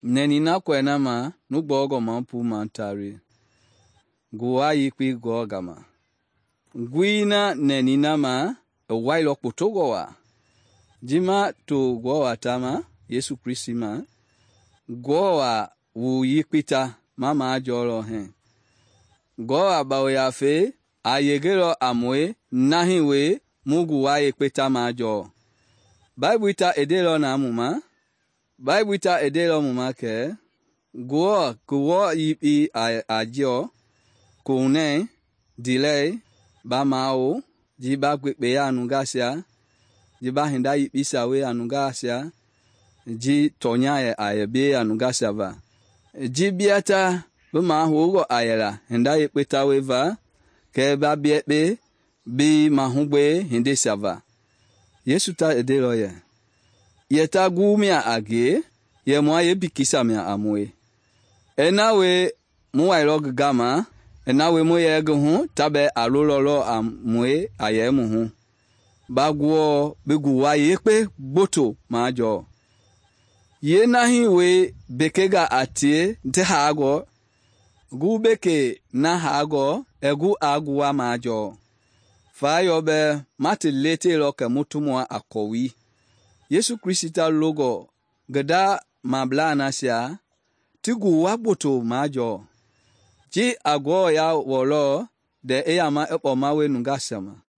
Nenina kwena ma nugbogo mampu mantari. Guwa yikpi gogama. Gwina nenina ma wailo kutogowa. Jima to gowa tama Yesu Kristi ma. Gowa wu yikpita mama ajolo hen. Gowa bao yafe ayegero amwe nahiwe mugu wa yikpita ma ajo. Bible ita edelo na amuma. Bible ita edelo muma ke. Guwa yipi ajo. Kune delay ba mao jiba gwekpe ya anugasia jiba hinda yipisa we anugasia ji tonya ayebe anugasia va ji biata bema hugo ayela hinda yipeta we va ke ba biebe bi mahugbe hinde sava Yesu ta edelo ye yeta gumia age ye mwa ye bikisa mia amwe enawe muwa ilog gama enawe mo yego hu tabe alololo amwe ayemu hu bagwo beguwa yekpe gboto majo ye nahi we bekega atie nte hago gu beke na hago egu agwa majo fayo be mati lete lo ke mutumwa akowi Yesu Krista logo gada mabla nasia tigu wagboto majo ji agwo ya wolo de eyama ekpo mawe nungasama